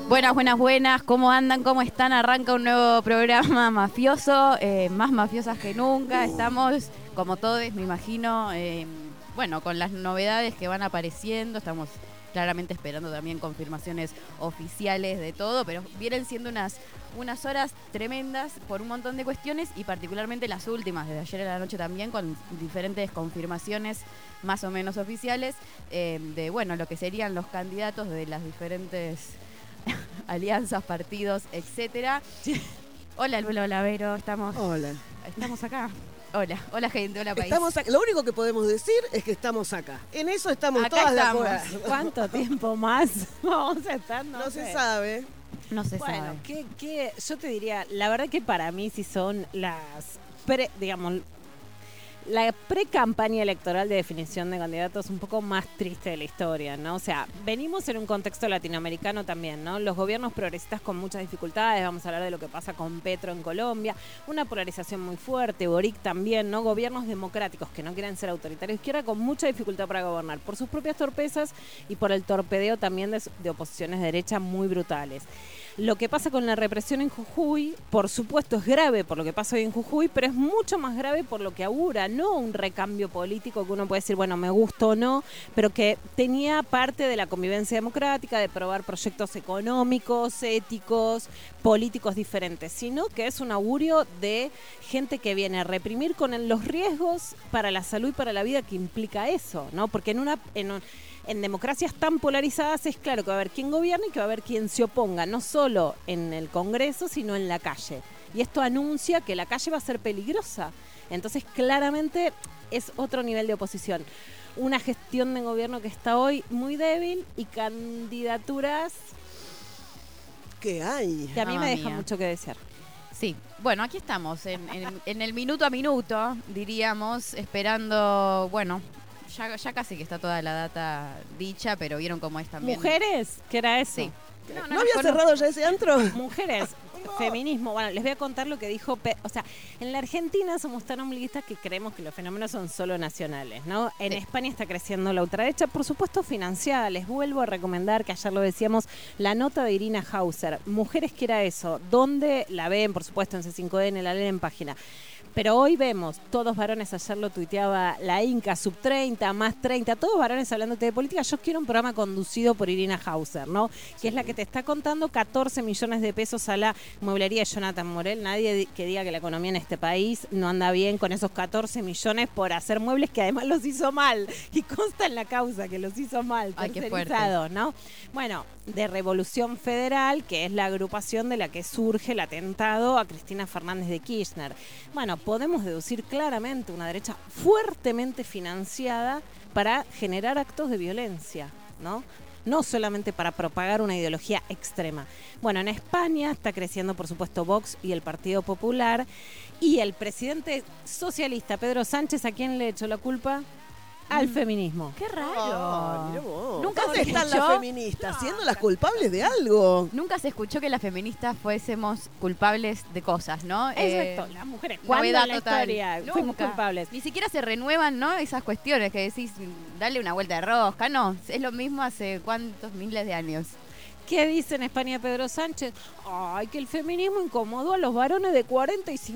Buenas, buenas, buenas. ¿Cómo andan? ¿Cómo están? Arranca un nuevo programa mafioso, más mafiosas que nunca. Estamos, como todos, me imagino, bueno, con las novedades que van apareciendo. Estamos claramente esperando también confirmaciones oficiales de todo, pero vienen siendo unas horas tremendas por un montón de cuestiones y particularmente las últimas, desde ayer a la noche también, con diferentes confirmaciones más o menos oficiales de, bueno, lo que serían los candidatos de las diferentes alianzas, partidos, etcétera. Hola, Lula, hola, Vero, estamos acá. Hola gente, hola país. Lo único que podemos decir es que estamos acá. En eso estamos acá todas estamos. de acuerdo. ¿Cuánto tiempo más vamos a estar? No se sabe. No se bueno, sabe. ¿qué? Yo te diría, la verdad que para mí sí son la pre-campaña electoral de definición de candidatos un poco más triste de la historia, ¿no? O sea, venimos en un contexto latinoamericano también, ¿no? Los gobiernos progresistas con muchas dificultades, vamos a hablar de lo que pasa con Petro en Colombia, una polarización muy fuerte, Boric también, ¿no? Gobiernos democráticos que no quieren ser autoritarios, izquierda con mucha dificultad para gobernar, por sus propias torpezas y por el torpedeo también de oposiciones de derecha muy brutales. Lo que pasa con la represión en Jujuy, por supuesto, es grave por lo que pasa hoy en Jujuy, pero es mucho más grave por lo que augura, no un recambio político que uno puede decir, bueno, me gusta o no, pero que tenía parte de la convivencia democrática, de probar proyectos económicos, éticos, políticos diferentes, sino que es un augurio de gente que viene a reprimir con los riesgos para la salud y para la vida que implica eso, ¿no? Porque en democracias tan polarizadas es claro que va a haber quien gobierna y que va a haber quien se oponga, no solo en el Congreso, sino en la calle. Y esto anuncia que la calle va a ser peligrosa. Entonces, claramente es otro nivel de oposición. Una gestión de gobierno que está hoy muy débil y candidaturas ¿Qué hay? que a mí Mamma me dejan mía. mucho que desear. Sí, bueno, aquí estamos, en el minuto a minuto, diríamos, esperando, bueno, ya casi que está toda la data dicha, pero vieron cómo es también. ¿Mujeres? ¿Qué era eso? Sí. ¿No había cerrado ya ese antro? Mujeres, feminismo. Bueno, les voy a contar lo que dijo. O sea, en la Argentina somos tan ombliguistas que creemos que los fenómenos son solo nacionales, ¿no? En España está creciendo la ultraderecha, por supuesto financiada. Les vuelvo a recomendar, que ayer lo decíamos, la nota de Irina Hauser. Mujeres, ¿qué era eso? ¿Dónde la ven? Por supuesto, en C5N, la leen en página. Pero hoy vemos, todos varones, ayer lo tuiteaba la Inca, sub 30, más 30, todos varones hablándote de política. Yo quiero un programa conducido por Irina Hauser, ¿no? Que es la que te está contando 14 millones de pesos a la mueblería de Jonathan Morel. Nadie que diga que la economía en este país no anda bien con esos 14 millones por hacer muebles que además los hizo mal. Y consta en la causa que los hizo mal, Ay, qué tercerizados, ¿no? Bueno, de Revolución Federal, que es la agrupación de la que surge el atentado a Cristina Fernández de Kirchner. Bueno, podemos deducir claramente una derecha fuertemente financiada para generar actos de violencia, ¿no? No solamente para propagar una ideología extrema. Bueno, en España está creciendo, por supuesto, Vox y el Partido Popular, y el presidente socialista, Pedro Sánchez, ¿a quién le echó la culpa? Al feminismo. Qué raro. Ah, mirá vos. Nunca ¿Dónde se están escuchó? las feministas? ¿Siendo las culpables de algo? Nunca se escuchó que las feministas fuésemos culpables de cosas, ¿no? Exacto, las mujeres, ¿cuándo Novedad en la total. historia fuimos Nunca. culpables? Ni siquiera se renuevan, ¿no? Esas cuestiones que decís, dale una vuelta de rosca. No, es lo mismo hace cuántos miles de años. ¿Qué dice en España Pedro Sánchez? Ay, que el feminismo incomodó a los varones de 40 y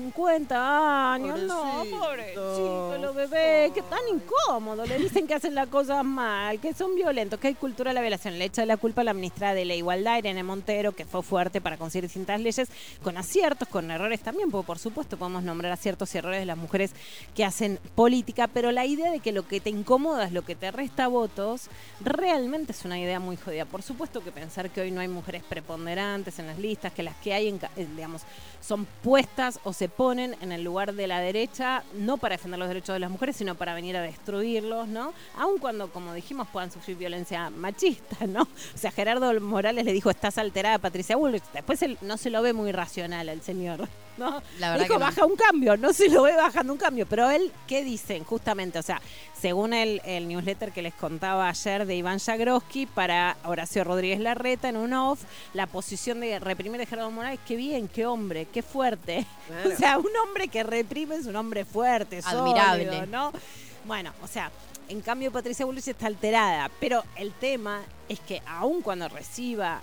50 años. No, pobrecito, los bebés, que tan incómodo. Le dicen que hacen las cosas mal, que son violentos, que hay cultura de la violación. Le echa la culpa a la ministra de la Igualdad, Irene Montero, que fue fuerte para conseguir distintas leyes, con aciertos, con errores también, porque por supuesto podemos nombrar aciertos y errores de las mujeres que hacen política, pero la idea de que lo que te incomoda es lo que te resta votos, realmente es una idea muy jodida. Por supuesto que pensar que hoy no hay mujeres preponderantes en las listas, que las que hay, digamos, son puestas o se ponen en el lugar de la derecha, no para defender los derechos de las mujeres, sino para venir a destruirlos, ¿no? Aun cuando, como dijimos, puedan sufrir violencia machista, ¿no? O sea, Gerardo Morales le dijo, estás alterada, Patricia Bullrich. Después él no se lo ve muy racional el señor, ¿no? La verdad dijo, que no. baja un cambio, no se lo ve bajando un cambio. Pero él, ¿qué dicen? Justamente, o sea, según el newsletter que les contaba ayer de Iván Jagroski para Horacio Rodríguez Larreta en un off, la posición de reprimir de Gerardo Morales, qué bien, qué hombre, qué fuerte. Claro. O sea, un hombre que reprime es un hombre fuerte, Admirable. sólido, ¿no? Bueno, o sea, en cambio Patricia Bullrich está alterada, pero el tema es que aun cuando reciba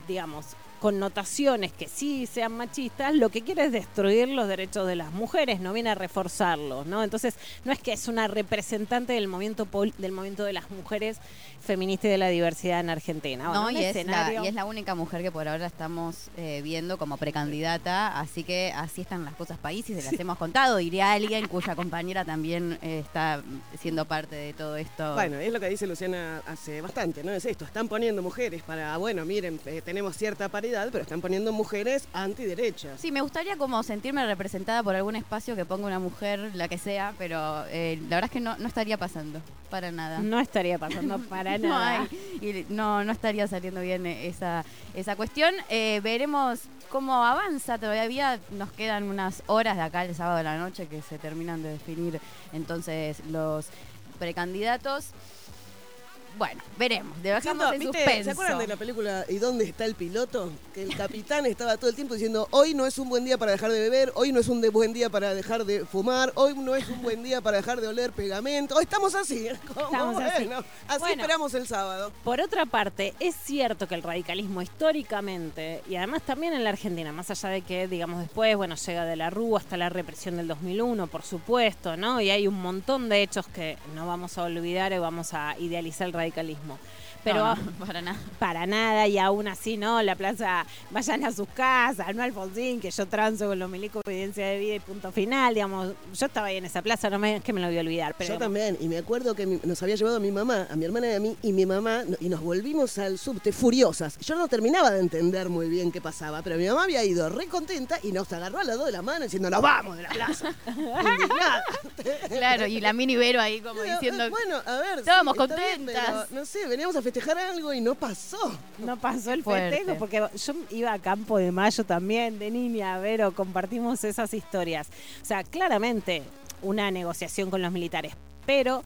digamos, connotaciones que sí sean machistas, lo que quiere es destruir los derechos de las mujeres, no viene a reforzarlos, ¿no? Entonces, no es que es una representante del movimiento de las mujeres feministas y de la diversidad en Argentina. Bueno, no, y es la única mujer que por ahora estamos viendo como precandidata, así que así están las cosas países, se las hemos contado, diría alguien cuya compañera también está siendo parte de todo esto. Bueno, es lo que dice Luciana hace bastante, ¿no? Es esto, están poniendo mujeres para, bueno, miren, tenemos cierta paridad, pero están poniendo mujeres antiderechas. Sí, me gustaría como sentirme representada por algún espacio que ponga una mujer, la que sea, pero la verdad es que no estaría pasando, para nada. No estaría pasando para nada. No estaría saliendo bien esa cuestión. Veremos cómo avanza. Todavía nos quedan unas horas de acá el sábado de la noche que se terminan de definir entonces los precandidatos. Bueno, veremos, dejamos en suspenso. ¿Se acuerdan de la película ¿Y dónde está el piloto? Que el capitán estaba todo el tiempo diciendo, hoy no es un buen día para dejar de beber, hoy no es un buen día para dejar de fumar, hoy no es un buen día para dejar de oler pegamento. Hoy estamos así. Así esperamos el sábado. Por otra parte, es cierto que el radicalismo históricamente, y además también en la Argentina, más allá de que, digamos, después, bueno, llega de la Rúa hasta la represión del 2001, por supuesto, ¿no? Y hay un montón de hechos que no vamos a olvidar y vamos a idealizar el radicalismo. Pero no, para nada. Para nada, y aún así, ¿no? La plaza, vayan a sus casas, no Alfonsín, que yo transo con los milicos, evidencia de vida y punto final, digamos. Yo estaba ahí en esa plaza, es que me lo voy a olvidar. Pero, yo también, y me acuerdo que nos había llevado a mi mamá, a mi hermana y a mí, y mi mamá, y nos volvimos al subte furiosas. Yo no terminaba de entender muy bien qué pasaba, pero mi mamá había ido re contenta y nos agarró a las 2 de la mano diciendo, ¡nos vamos de la plaza! Indignada. Claro, y la mini Vero ahí como diciendo, bueno, a ver, estábamos sí, contentas. Bien, pero, no sé, veníamos a festejar algo y no pasó. No pasó el Fuerte. festejo, porque yo iba a Campo de Mayo también, de niña, Vero, compartimos esas historias. O sea, claramente una negociación con los militares, pero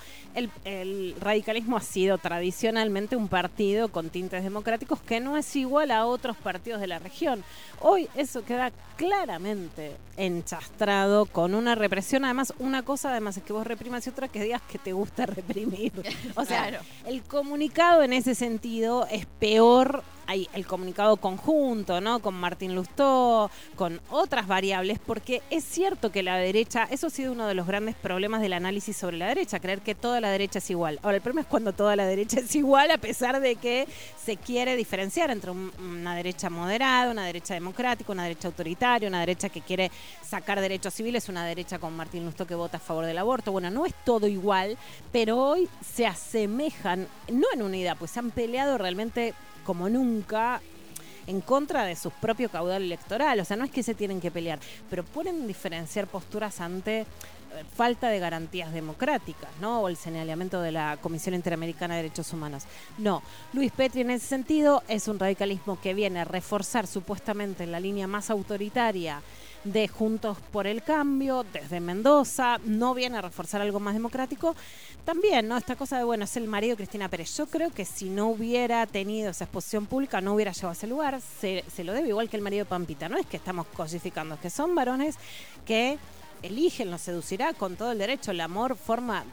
el radicalismo ha sido tradicionalmente un partido con tintes democráticos que no es igual a otros partidos de la región. Hoy eso queda claramente enchastrado con una represión. Además, una cosa además es que vos reprimas y otra que digas que te gusta reprimir. O sea, claro. El comunicado en ese sentido es peor. Hay el comunicado conjunto, ¿no? Con Martín Lustó, con otras variables, porque es cierto que la derecha, eso ha sido uno de los grandes problemas del análisis sobre la derecha, creer que toda la derecha es igual. Ahora, el problema es cuando toda la derecha es igual, a pesar de que se quiere diferenciar entre una derecha moderada, una derecha democrática, una derecha autoritaria, una derecha que quiere sacar derechos civiles, una derecha con Martín Lustó que vota a favor del aborto. Bueno, no es todo igual, pero hoy se asemejan, no en unidad, pues se han peleado realmente como nunca en contra de su propio caudal electoral. O sea, no es que se tienen que pelear, pero pueden diferenciar posturas ante falta de garantías democráticas, ¿no? O el señalamiento de la Comisión Interamericana de Derechos Humanos. No, Luis Petri en ese sentido es un radicalismo que viene a reforzar supuestamente la línea más autoritaria de Juntos por el Cambio, desde Mendoza, no viene a reforzar algo más democrático. También, ¿no? Esta cosa de, bueno, es el marido de Cristina Pérez. Yo creo que si no hubiera tenido esa exposición pública, no hubiera llegado a ese lugar. Se lo debe igual que el marido de Pampita. No es que estamos cosificando, es que son varones que eligen, lo seducirá con todo el derecho. El amor forma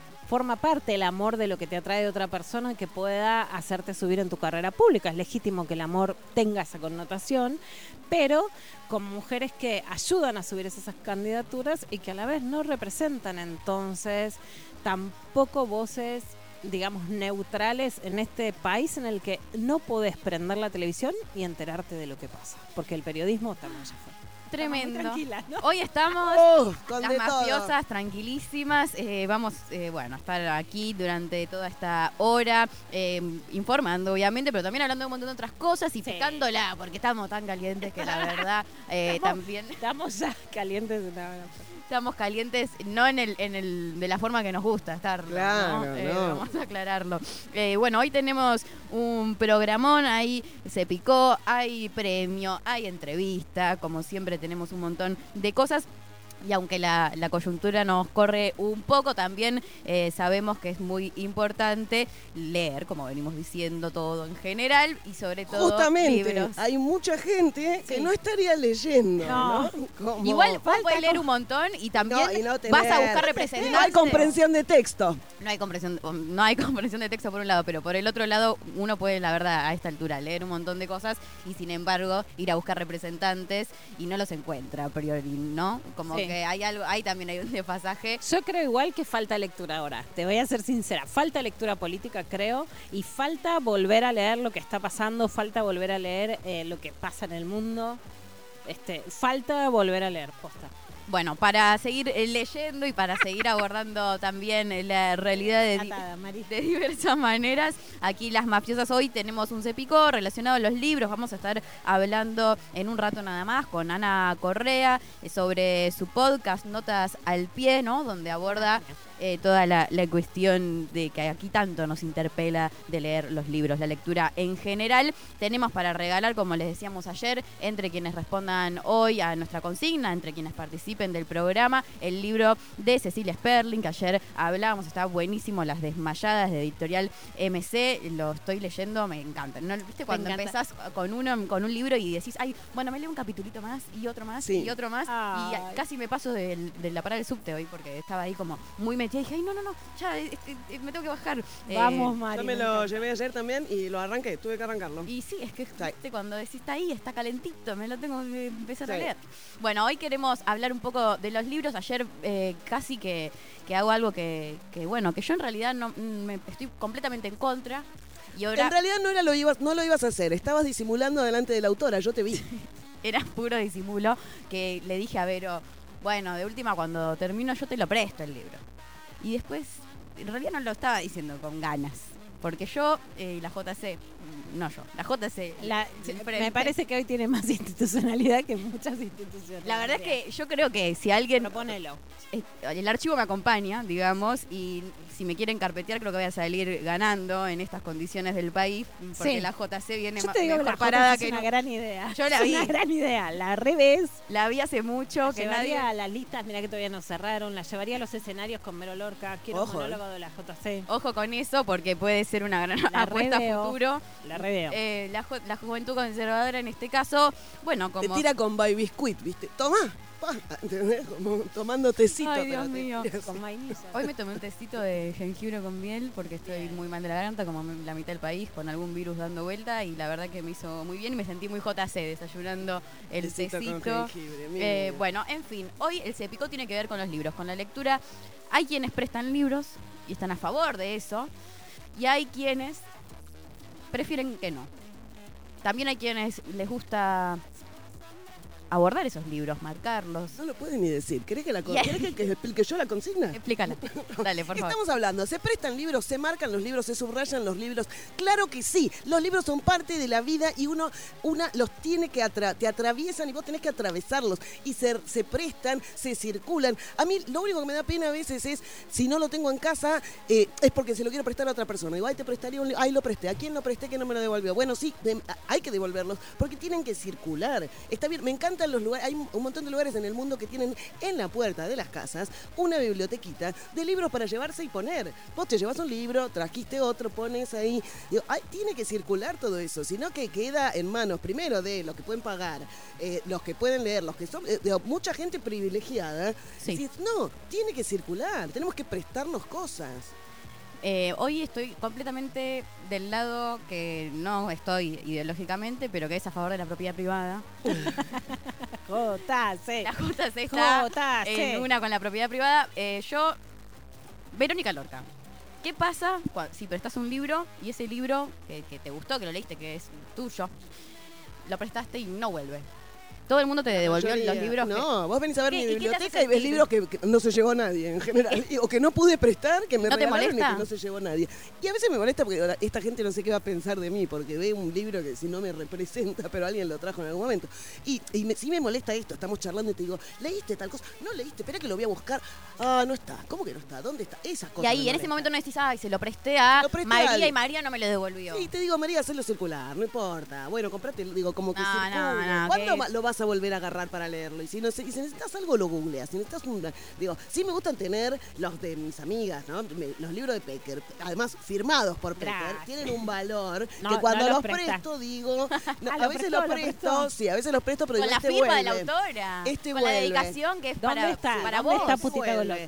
parte el amor de lo que te atrae de otra persona que pueda hacerte subir en tu carrera pública. Es legítimo que el amor tenga esa connotación, pero con mujeres que ayudan a subir esas candidaturas y que a la vez no representan entonces tampoco voces, digamos, neutrales en este país en el que no podés prender la televisión y enterarte de lo que pasa, porque el periodismo también ya fue. Tremendo. Tranquilas, ¿no? Hoy estamos con las de mafiosas, todo. tranquilísimas. Vamos, a estar aquí durante toda esta hora, informando, obviamente, pero también hablando de un montón de otras cosas y picándola, porque estamos tan calientes que la verdad también Estamos ya calientes. estamos calientes, no en el de la forma que nos gusta estar. Claro, no. Vamos a aclararlo. Bueno, hoy tenemos un programón, ahí se picó, hay premio, hay entrevista, como siempre tenemos un montón de cosas. Y aunque la coyuntura nos corre un poco, también sabemos que es muy importante leer, como venimos diciendo, todo en general y sobre todo Justamente, libros. hay mucha gente que Sí. no estaría leyendo, No. ¿no? Como- Igual vos podés leer un montón y también No, y no vas a tener- buscar representantes. No hay comprensión de texto. No hay comprensión de texto por un lado, pero por el otro lado uno puede, la verdad, a esta altura leer un montón de cosas y sin embargo ir a buscar representantes y no los encuentra a priori, ¿no? Como Sí. que hay algo, ahí también hay un desfasaje. Yo creo igual que falta lectura ahora, te voy a ser sincera, falta lectura política creo, y falta volver a leer lo que está pasando, falta volver a leer lo que pasa en el mundo, falta volver a leer, posta. Bueno, para seguir leyendo y para seguir abordando también la realidad Atada, Mari. de diversas maneras, aquí las mafiosas hoy tenemos un cepicó relacionado a los libros. Vamos a estar hablando en un rato nada más con Ana Correa sobre su podcast Notas al Pie, ¿no? Donde aborda toda la cuestión de que aquí tanto nos interpela de leer los libros, la lectura en general. Tenemos para regalar, como les decíamos ayer, entre quienes respondan hoy a nuestra consigna, entre quienes participen del programa, el libro de Cecilia Sperling, que ayer hablábamos, está buenísimo, Las Desmayadas, de Editorial MC, lo estoy leyendo, me encanta. ¿No? ¿Viste cuando encanta. empezás con un libro y decís, ay, bueno, me leo un capitulito más y otro más Sí. y otro más, Ay. y casi me paso de la parada del subte hoy porque estaba ahí como muy metida y dije, ay, no, ya me tengo que bajar. Vamos, Mari. Yo me lo llevé ayer también y lo arranqué, tuve que arrancarlo. Y sí, es que ¿viste? Cuando decís está ahí, está calentito, me lo tengo que empezar a Sí. leer. Bueno, hoy queremos hablar un poco de los libros. Ayer casi que hago algo que bueno, que yo en realidad no me estoy completamente en contra. Y ahora En realidad no lo ibas a hacer, estabas disimulando delante de la autora, yo te vi. era puro disimulo que le dije a Vero, bueno, de última cuando termino yo te lo presto el libro. Y después, en realidad no lo estaba diciendo con ganas. Porque yo, la JC, no yo, la JC. Me parece que hoy tiene más institucionalidad que muchas instituciones. La verdad es que yo creo que si alguien... Proponelo. El archivo me acompaña, digamos, y si me quieren carpetear creo que voy a salir ganando en estas condiciones del país, porque Sí. la JC viene Yo te digo que mejor la parada es que una no. gran idea. Yo la Es vi. una gran idea. La revés. La vi hace mucho, que Llevaría nadie... a las listas, mira que todavía no cerraron, la llevaría a los escenarios con Mero Lorca. Quiero Ojo, un monólogo de la JC. Ojo con eso, porque puede ser una gran La apuesta a reveo. futuro. La reveo. La juventud conservadora en este caso, bueno, Te como... tira con baby biscuit, ¿viste? Tomá, pa, ¿entendés? Como tomando tecito. Ay, pero Dios te mío. tiras. Con vainilla. Hoy me tomé un tecito de jengibre con miel porque estoy muy mal de la garganta, como la mitad del país, con algún virus dando vuelta, y la verdad que me hizo muy bien y me sentí muy JC desayunando el Tecito con tecito. jengibre, mira. Bueno, en fin, hoy el Cepicó tiene que ver con los libros, con la lectura. Hay quienes prestan libros y están a favor de eso, y hay quienes prefieren que no. También hay quienes les gusta abordar esos libros, marcarlos. No lo pueden ni decir. ¿Querés que, Y- ¿querés que yo la consigna? Explícala. Dale, por favor. Estamos hablando, ¿se prestan libros, se marcan los libros, se subrayan los libros? Claro que sí, los libros son parte de la vida y uno los tiene que te atraviesan y vos tenés que atravesarlos y se prestan, se circulan. A mí lo único que me da pena a veces es, si no lo tengo en casa, es porque se lo quiero prestar a otra persona. Digo, ay, te prestaría un libro, ay, lo presté, ¿a quién lo presté que no me lo devolvió? Bueno, sí, hay que devolverlos porque tienen que circular. Está bien, me encantan los lugares, hay un montón de lugares en el mundo que tienen en la puerta de las casas una bibliotequita de libros para llevarse y poner. Vos te llevas un libro, trajiste otro, pones ahí. Digo, tiene que circular todo eso, sino que queda en manos primero de los que pueden pagar, los que pueden leer, los que son mucha gente privilegiada. Sí. Decís, no, tiene que circular, tenemos que prestarnos cosas. Hoy estoy completamente del lado que no estoy ideológicamente, pero que es a favor de la propiedad privada. JC. La JC está JC. en una con la propiedad privada. Verónica Lorca. ¿Qué pasa si prestas un libro y ese libro que te gustó, que lo leíste, que es tuyo, lo prestaste y no vuelve? Todo el mundo te devolvió Mayoría. los libros. No, vos venís a ver ¿Qué? mi ¿Y qué te biblioteca hace y ves sentir? libros que no se llevó nadie en general. O que no pude prestar, que me ¿No te regalaron y molesta? que no se llevó nadie. Y a veces me molesta porque ahora esta gente no sé qué va a pensar de mí, porque ve un libro que si no me representa, pero alguien lo trajo en algún momento. Y sí me molesta esto, estamos charlando y te digo, ¿leíste tal cosa? No leíste, espera que lo voy a buscar. Ah, no está. ¿Cómo que no está? ¿Dónde está? Esas cosas. Y ahí, me en ese molestan. momento no decís, ay, se lo presté a Lo presté a María alguien. y María no me lo devolvió. Sí, te digo, María, hacerlo circular, no importa. Bueno, comprate, digo, como que No, circule. no, no, ¿Cuándo que- lo vas vas a volver a agarrar para leerlo. Y si necesitas algo, lo googleas. Si necesitas sí me gustan tener los de mis amigas, ¿no? Los libros de Pecker, además firmados por Pecker, tienen un valor que cuando los presto digo, a veces los presto, sí, a veces los presto, pero con digo, la firma de la autora, con la dedicación que es para vos. ¿Dónde está Putita Golosa?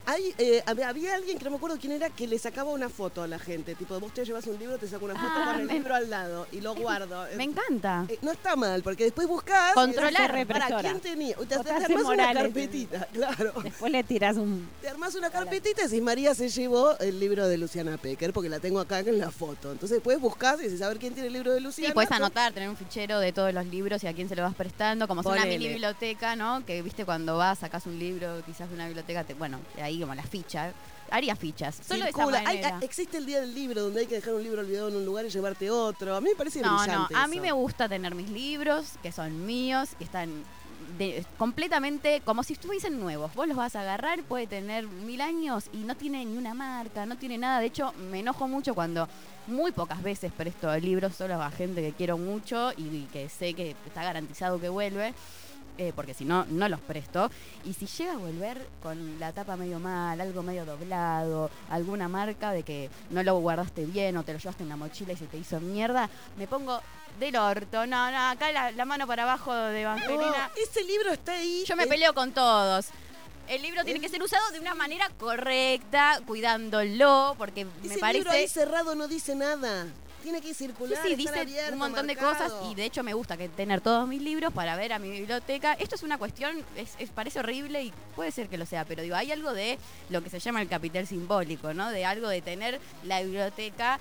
Había alguien que no me acuerdo quién era que le sacaba una foto a la gente, tipo, vos te llevas un libro, te saco una foto con el libro al lado y lo guardo. Me encanta. No está mal, porque después buscás controlar. ¿Para quién tenía? Te armás una carpetita, claro. Después le tirás Te armás una carpetita y decís, María se llevó el libro de Luciana Pecker, porque la tengo acá en la foto. Entonces después buscás y decís, a ver quién tiene el libro de Luciana. Sí, puedes anotar, tener un fichero de todos los libros y a quién se lo vas prestando, como si una mini biblioteca, ¿no? Que viste cuando vas, sacás un libro, quizás de una biblioteca, bueno, ahí como la ficha. Haría fichas. Solo de esa manera. Existe el día del libro donde hay que dejar un libro olvidado en un lugar y llevarte otro. A mí me parece brillante. A mí me gusta tener mis libros, que son míos, que están completamente como si estuviesen nuevos. Vos los vas a agarrar, puede tener 1000 años y no tiene ni una marca, no tiene nada. De hecho, me enojo mucho cuando muy pocas veces presto libros solo a gente que quiero mucho y que sé que está garantizado que vuelve. Porque si no, no los presto. Y si llega a volver con la tapa medio mal, algo medio doblado, alguna marca de que no lo guardaste bien o te lo llevaste en la mochila y se te hizo mierda, me pongo del orto. No, acá la mano para abajo de Evangelina. Ese libro está ahí. Yo me peleo con todos. El libro tiene que ser usado de una manera correcta, cuidándolo, porque me parece... Ese libro ahí cerrado no dice nada. Tiene que circular, sí, dice abierto, un montón marcado. De cosas y de hecho me gusta tener todos mis libros para ver a mi biblioteca. Esto es una cuestión, parece horrible y puede ser que lo sea, pero digo, hay algo de lo que se llama el capital simbólico, ¿no? De algo de tener la biblioteca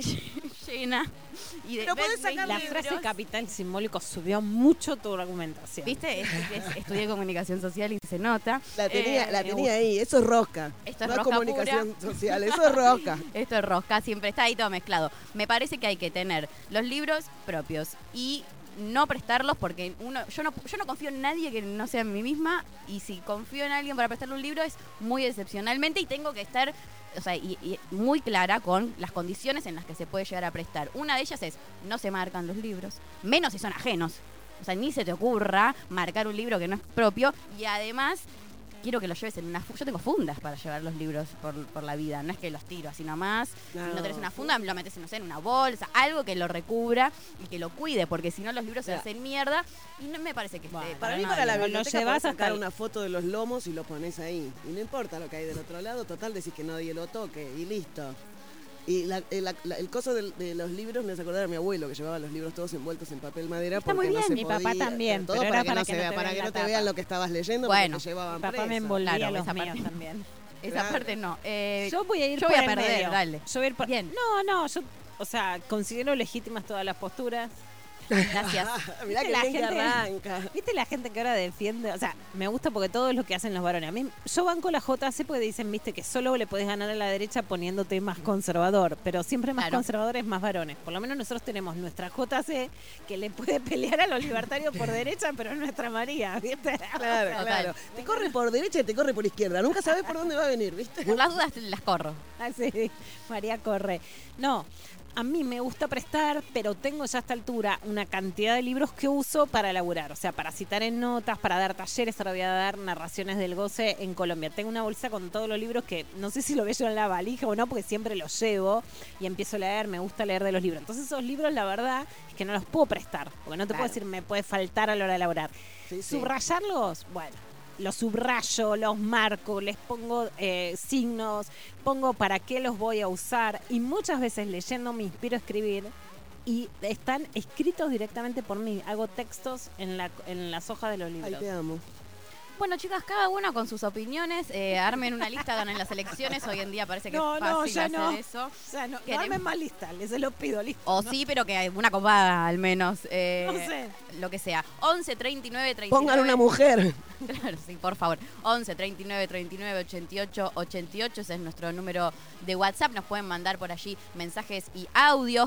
llena y de pero podés sacar la frase capital simbólico subió mucho tu argumentación. ¿Viste? Estudié comunicación social y se nota. La tenía ahí, eso es rosca. Esto es no rosca comunicación pura. social, eso es rosca. Esto es rosca, siempre está ahí todo mezclado. Me parece que hay que tener los libros propios y no prestarlos porque yo no confío en nadie que no sea en mí misma y si confío en alguien para prestarle un libro es muy excepcionalmente y tengo que estar y muy clara con las condiciones en las que se puede llegar a prestar. Una de ellas es, no se marcan los libros, menos si son ajenos. O sea, ni se te ocurra marcar un libro que no es propio y además quiero que los lleves en una... Yo tengo fundas para llevar los libros por la vida, no es que los tiro así nomás. No. Si no tenés una funda, lo metes, no sé, en una bolsa, algo que lo recubra y que lo cuide, porque si no los libros se hacen mierda y no me parece que esté... Para mí, para la biblioteca podés sacar una foto de los lomos y lo pones ahí. Y no importa lo que hay del otro lado, total decís que nadie lo toque y listo. Y el coso de los libros me hace acordar a mi abuelo que llevaba los libros todos envueltos en papel madera. Está muy bien, no se mi podía, papá también. Todo pero para era que no te vean lo que estabas leyendo, bueno, porque te llevaban mi papá presa. me envolvía claro, los míos también. Esa parte no. Yo voy a ir yo por voy a el perder, medio. dale. Yo voy a ir por... Bien. No, yo, considero legítimas todas las posturas. Gracias. Mirá que bien que arranca. ¿Viste la gente que ahora defiende? O sea, me gusta porque todo es lo que hacen los varones. A mí, yo banco la JC porque dicen, viste, que solo le podés ganar a la derecha poniéndote más conservador. Pero siempre más conservadores, más varones. Por lo menos nosotros tenemos nuestra JC que le puede pelear a los libertarios por derecha, pero es nuestra María, ¿viste? Claro. Te corre por derecha y te corre por izquierda. Nunca sabes por dónde va a venir, ¿viste? Por las dudas las corro. Sí, María corre. No. A mí me gusta prestar, pero tengo ya a esta altura una cantidad de libros que uso para elaborar, o sea, para citar en notas, para dar talleres. Ahora voy a dar narraciones del goce en Colombia. Tengo una bolsa con todos los libros que no sé si lo veo yo en la valija o no, porque siempre los llevo y empiezo a leer, me gusta leer de los libros. Entonces esos libros, la verdad, es que no los puedo prestar, porque no te puedo decir me puede faltar a la hora de elaborar. Sí. Subrayarlos, bueno. Los subrayo, los marco, les pongo signos, pongo para qué los voy a usar y muchas veces leyendo me inspiro a escribir y están escritos directamente por mí. Hago textos en las hojas de los libros. Ay, te amo. Bueno, chicas, cada uno con sus opiniones, armen una lista, ganen las elecciones. Hoy en día parece que es fácil hacer eso. O sea, no armen más lista, les se lo pido, listo. O sí, pero que hay una copada al menos. No sé. Lo que sea. 11 39 39. Pongan una mujer. Claro, sí, por favor. 11 39 39 88 88. Ese es nuestro número de WhatsApp. Nos pueden mandar por allí mensajes y audios.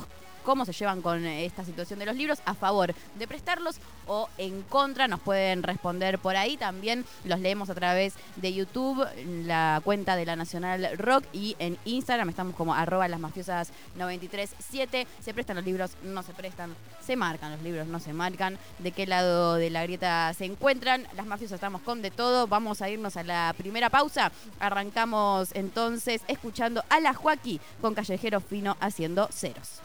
cómo se llevan con esta situación de los libros, a favor de prestarlos o en contra. Nos pueden responder por ahí. También los leemos a través de YouTube, la cuenta de La Nacional Rock, y en Instagram estamos como @lasmafiosas937. Se prestan los libros, no se prestan, se marcan los libros, no se marcan. ¿De qué lado de la grieta se encuentran? Las mafiosas estamos con de todo. Vamos a irnos a la primera pausa. Arrancamos entonces escuchando a la Joaquí con Callejero Fino haciendo ceros.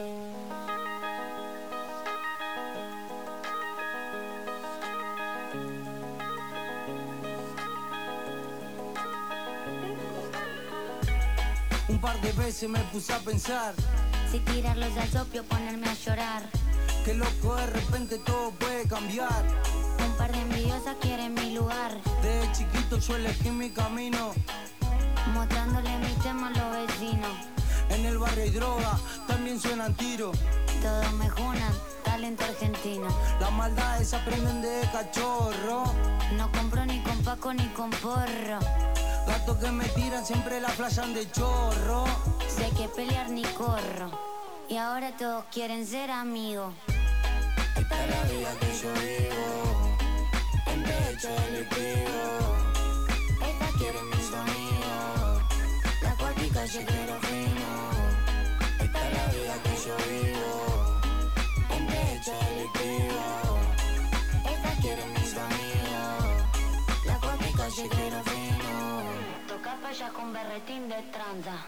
Un par de veces me puse a pensar si tirarlos al soplo, ponerme a llorar. que loco de repente todo puede cambiar. Un par de envidiosas quieren mi lugar, Desde chiquito yo elegí mi camino. mostrándole mi tema a los vecinos. En el barrio hay droga, también suenan tiros. Todos me junan, talento argentino. Las maldades se aprenden de cachorro. No compro ni con Paco ni con porro. Gatos que me tiran siempre la flashan de chorro. Sé que pelear ni corro. Y ahora todos quieren ser amigos. Esta es la vida que yo vivo, en pecho delictivo. Estas quieren mis amigos. La Joaquí Callejero Fino. Esta es la vida que yo vivo, en pecho delictivo. Estas quieren mis amigos. La Joaquí Callejero Fino. Toca payas con berretín de tranza.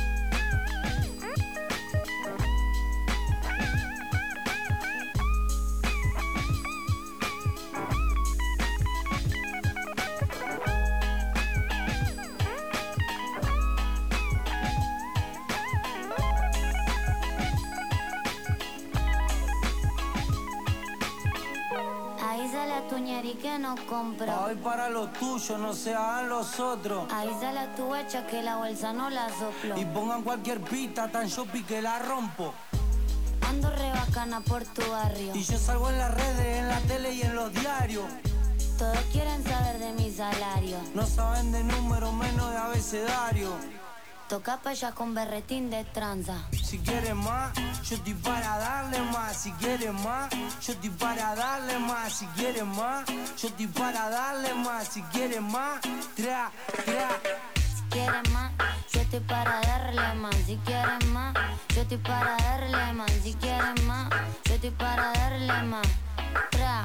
Ahí sale a tu ñeri que no compro. Hoy para los tuyos, no se hagan los otros. Ahí sale a tu hecha que la bolsa no la soplo. Y pongan cualquier pista tan shopping que la rompo. Ando re bacana por tu barrio. Y yo salgo en las redes, en la tele y en los diarios. Todos quieren saber de mi salario. No saben de número, menos de abecedario. Toca payas con berretín de tranza. Si quieres más, yo estoy para darle más. Si quieres más, yo estoy para darle más. Si quieres más, yo estoy para darle más. Si quieres más, tra. Si quieres más, yo estoy para darle más. Si quieres más, yo estoy para darle más. Si quieres más, yo estoy para darle más. Tra.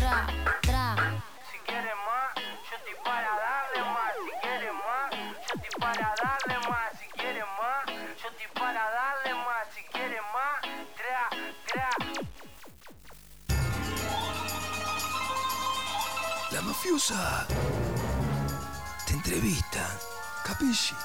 Si quieres más, yo estoy para darle más. Si quieres más, yo estoy para darle más. Si quieres más, yo estoy para darle más. Si quieres más, tra. La mafiosa te entrevista, capisci?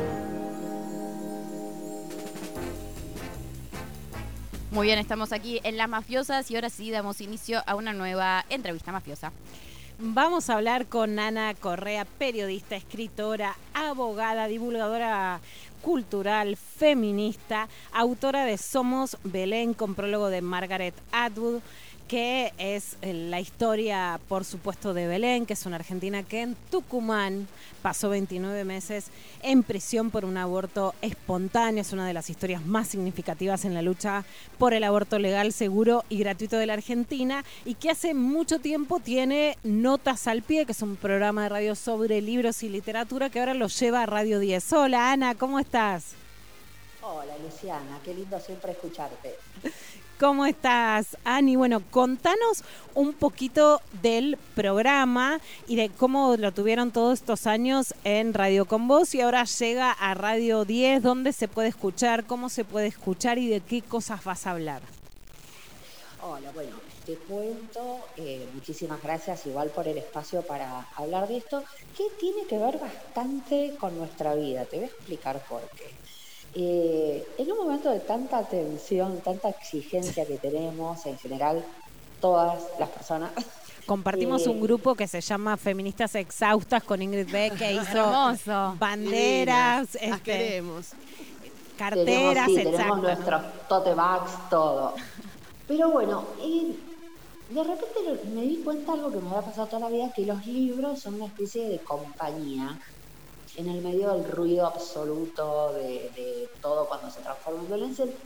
Muy bien, estamos aquí en Las Mafiosas y ahora sí damos inicio a una nueva entrevista mafiosa. Vamos a hablar con Ana Correa, periodista, escritora, abogada, divulgadora cultural, feminista, autora de Somos Belén, con prólogo de Margaret Atwood, que es la historia, por supuesto, de Belén, que es una argentina que en Tucumán pasó 29 meses en prisión por un aborto espontáneo. Es una de las historias más significativas en la lucha por el aborto legal, seguro y gratuito de la Argentina, y que hace mucho tiempo tiene Notas al Pie, que es un programa de radio sobre libros y literatura, que ahora lo lleva a Radio 10. Hola, Ana, ¿cómo estás? Hola Luciana, qué lindo siempre escucharte. ¿Cómo estás, Ani? Bueno, contanos un poquito del programa y de cómo lo tuvieron todos estos años en Radio Con Vos y ahora llega a Radio 10. ¿Dónde se puede escuchar? ¿Cómo se puede escuchar? ¿Y de qué cosas vas a hablar? Hola, bueno, te cuento, muchísimas gracias igual por el espacio para hablar de esto, que tiene que ver bastante con nuestra vida. Te voy a explicar por qué. En un momento de tanta tensión, tanta exigencia que tenemos en general todas las personas. Compartimos un grupo que se llama Feministas Exhaustas con Ingrid Beck, que hizo Hermoso. banderas, Las queremos. carteras, tenemos nuestros tote bags, todo. Pero bueno, de repente me di cuenta algo que me había pasado toda la vida, que los libros son una especie de compañía en el medio del ruido absoluto de todo cuando se transforma en violencia.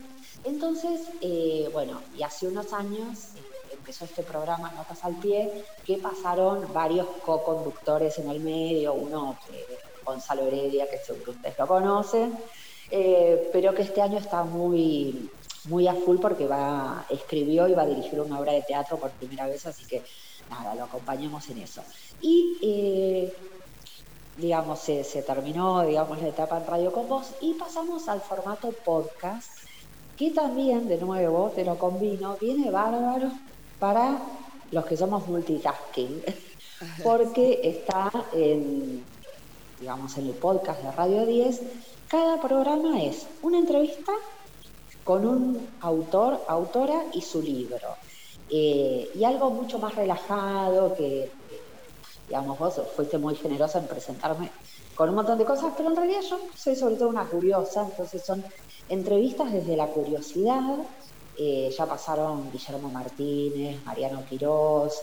Entonces, bueno, y hace unos años empezó este programa Notas al Pie, que pasaron varios co-conductores en el medio, uno, Gonzalo Heredia, que seguro ustedes lo conocen, pero que este año está muy, muy a full porque escribió y va a dirigir una obra de teatro por primera vez, así que nada, lo acompañamos en eso. Y digamos, se terminó, digamos, la etapa en Radio con Vos y pasamos al formato podcast, que también, de nuevo, te lo combino, viene bárbaro para los que somos multitasking, porque está digamos, en el podcast de Radio 10, cada programa es una entrevista con un autor, autora y su libro. Y algo mucho más relajado que, digamos, vos fuiste muy generosa en presentarme con un montón de cosas, pero en realidad yo soy sobre todo una curiosa, entonces son entrevistas desde la curiosidad. Ya pasaron Guillermo Martínez, Mariano Quirós,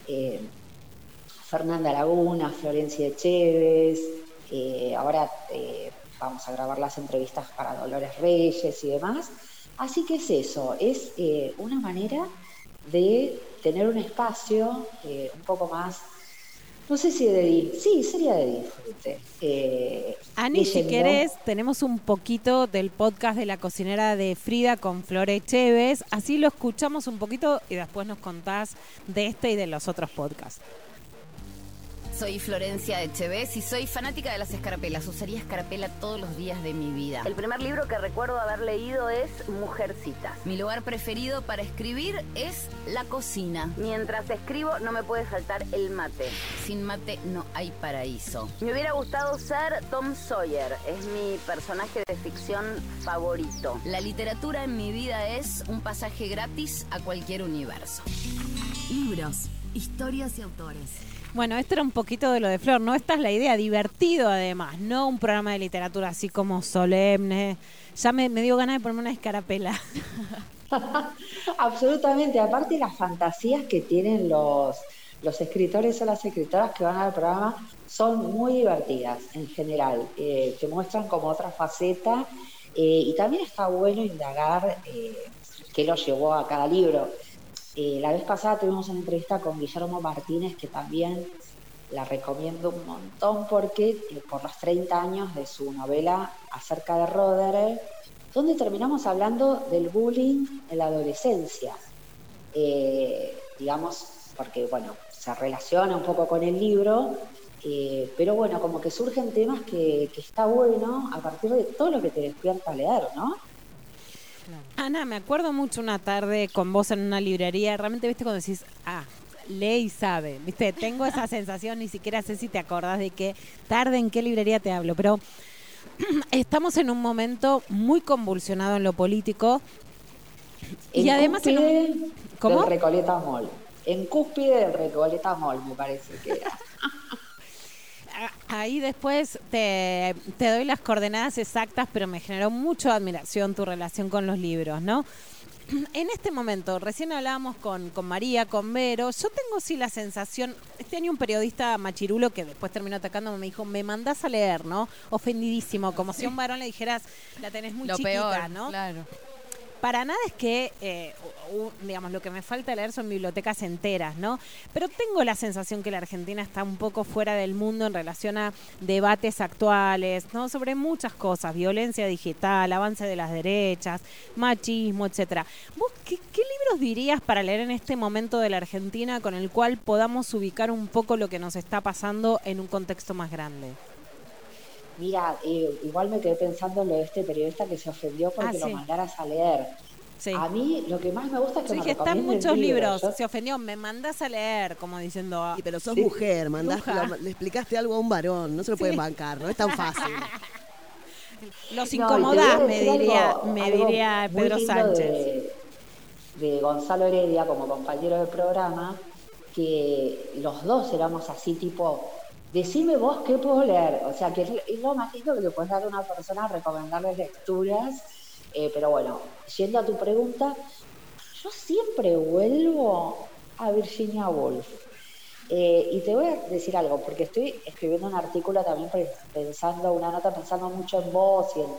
Fernanda Laguna, Florencia Echeves, ahora vamos a grabar las entrevistas para Dolores Reyes y demás. Así que es eso, es una manera de tener un espacio un poco más, no sé si sería de disfrute. Ani, si querés, tenemos un poquito del podcast de La Cocinera de Frida con Flore Echeves, así lo escuchamos un poquito y después nos contás de este y de los otros podcasts. Soy Florencia Echeves y soy fanática de las escarapelas. Usaría escarapela todos los días de mi vida. El primer libro que recuerdo haber leído es Mujercitas. Mi lugar preferido para escribir es la cocina. Mientras escribo no me puede faltar el mate. Sin mate no hay paraíso. Me hubiera gustado ser Tom Sawyer. Es mi personaje de ficción favorito. La literatura en mi vida es un pasaje gratis a cualquier universo. Libros, historias y autores. Bueno, esto era un poquito de lo de Flor, ¿no? Esta es la idea, divertido además, no un programa de literatura así como solemne. Ya me dio ganas de ponerme una escarapela. Absolutamente, aparte las fantasías que tienen los escritores o las escritoras que van al programa son muy divertidas en general, te muestran como otra faceta y también está bueno indagar qué lo llevó a cada libro. La vez pasada tuvimos una entrevista con Guillermo Martínez, que también la recomiendo un montón porque por los 30 años de su novela acerca de Roederer, donde terminamos hablando del bullying en la adolescencia. Digamos, porque bueno, se relaciona un poco con el libro, pero bueno, como que surgen temas que está bueno a partir de todo lo que te despierta a leer, ¿no? Ana, me acuerdo mucho una tarde con vos en una librería, realmente viste cuando decís, lee y sabe, viste, tengo esa sensación, ni siquiera sé si te acordás de qué tarde, en qué librería te hablo, pero estamos en un momento muy convulsionado en lo político y además ¿cómo? Del Recoleta Mall, en cúspide del Recoleta Mall me parece que era. Ahí después te doy las coordenadas exactas, pero me generó mucha admiración tu relación con los libros, ¿no? En este momento, recién hablábamos con María, con Vero, yo tengo sí la sensación, este año un periodista machirulo que después terminó atacándome me dijo, me mandás a leer, ¿no? Ofendidísimo, como si a un varón le dijeras, la tenés muy lo chiquita, peor, ¿no? Claro. Para nada es que, digamos, lo que me falta leer son bibliotecas enteras, ¿no? Pero tengo la sensación que la Argentina está un poco fuera del mundo en relación a debates actuales, ¿no? Sobre muchas cosas, violencia digital, avance de las derechas, machismo, etcétera. ¿Vos qué libros dirías para leer en este momento de la Argentina con el cual podamos ubicar un poco lo que nos está pasando en un contexto más grande? Mira, igual me quedé pensando en lo de este periodista que se ofendió porque lo mandaras a leer. Sí. A mí lo que más me gusta es que me recomienden están muchos libros. Yo... Se ofendió, me mandás a leer, como diciendo... Sí, pero sos mujer, le explicaste algo a un varón, no se lo pueden bancar, no es tan fácil. Los incomodás, me diría Pedro Sánchez. De Gonzalo Heredia como compañero del programa, que los dos éramos así tipo... Decime vos qué puedo leer, o sea, que es lo más lindo que le puedes dar a una persona, recomendarles lecturas, pero bueno, yendo a tu pregunta, yo siempre vuelvo a Virginia Woolf, y te voy a decir algo, porque estoy escribiendo un artículo también pensando mucho en vos y en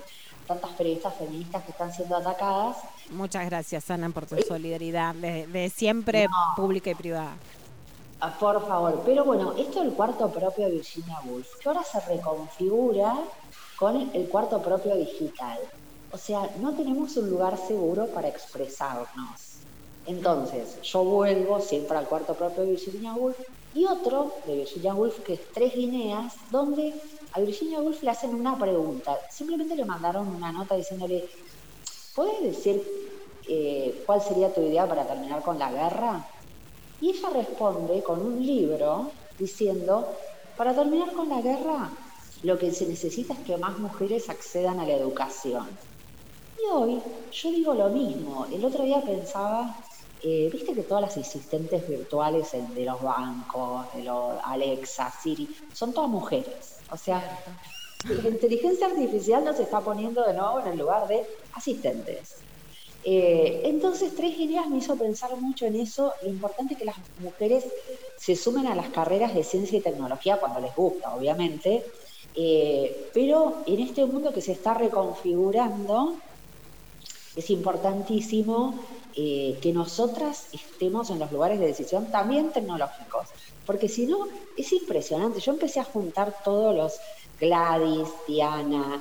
tantas periodistas feministas que están siendo atacadas. Muchas gracias, Ana, por tu solidaridad de siempre, pública y privada. Por favor, pero bueno, esto del cuarto propio de Virginia Woolf, que ahora se reconfigura con el cuarto propio digital. O sea, no tenemos un lugar seguro para expresarnos. Entonces, yo vuelvo siempre al cuarto propio de Virginia Woolf y otro de Virginia Woolf que es 3 líneas, donde a Virginia Woolf le hacen una pregunta. Simplemente le mandaron una nota diciéndole, ¿puedes decir cuál sería tu idea para terminar con la guerra? Y ella responde con un libro diciendo, para terminar con la guerra, lo que se necesita es que más mujeres accedan a la educación. Y hoy yo digo lo mismo. El otro día pensaba, viste que todas las asistentes virtuales de los bancos, de los Alexa, Siri, son todas mujeres. O sea, la inteligencia artificial nos está poniendo de nuevo en el lugar de asistentes. Entonces 3 líneas me hizo pensar mucho en eso, lo importante es que las mujeres se sumen a las carreras de ciencia y tecnología cuando les gusta, obviamente, pero en este mundo que se está reconfigurando es importantísimo que nosotras estemos en los lugares de decisión también tecnológicos, porque si no es impresionante. Yo empecé a juntar todos los Gladys, Diana,